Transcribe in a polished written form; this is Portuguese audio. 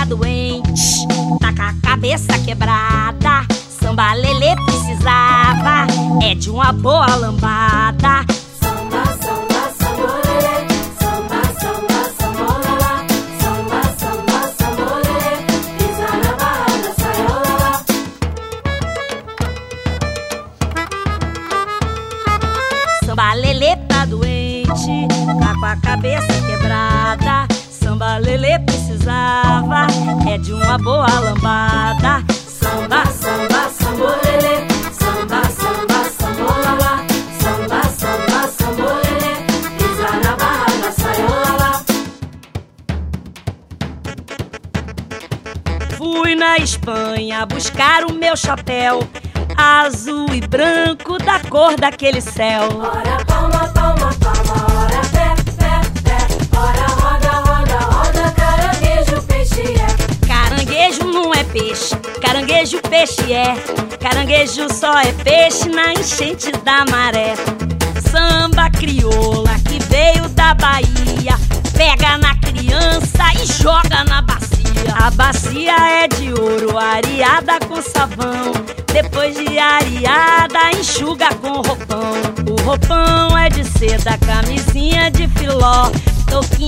tá doente, tá com a cabeça quebrada. Samba lelê precisava é de uma boa lambada. Samba, samba, sambolelê, samba, samba, sambolala, samba, samba, sambolelê, pisa na barra da saiola. Samba lelê tá doente, tá com a cabeça quebrada. Samba lelê precisava é de uma boa lambada. Samba, samba, sambolelê, samba, samba, sambolala, samba, samba, sambolelê, pisa na barra da saiola. Fui na Espanha buscar o meu chapéu azul e branco da cor daquele céu. Ora palma, palma, palma, ora pé, pé, pé, ora roda, roda, roda, caranguejo, peixe é. Caranguejo não é peixe, caranguejo peixe é. Caranguejo só é peixe na enchente da maré. Samba crioula que veio da Bahia, pega na criança e joga na bacia. A bacia é de ouro, areada com sabão. Depois de areada, enxuga com roupão. O roupão é de seda, camisinha de filó, touquinha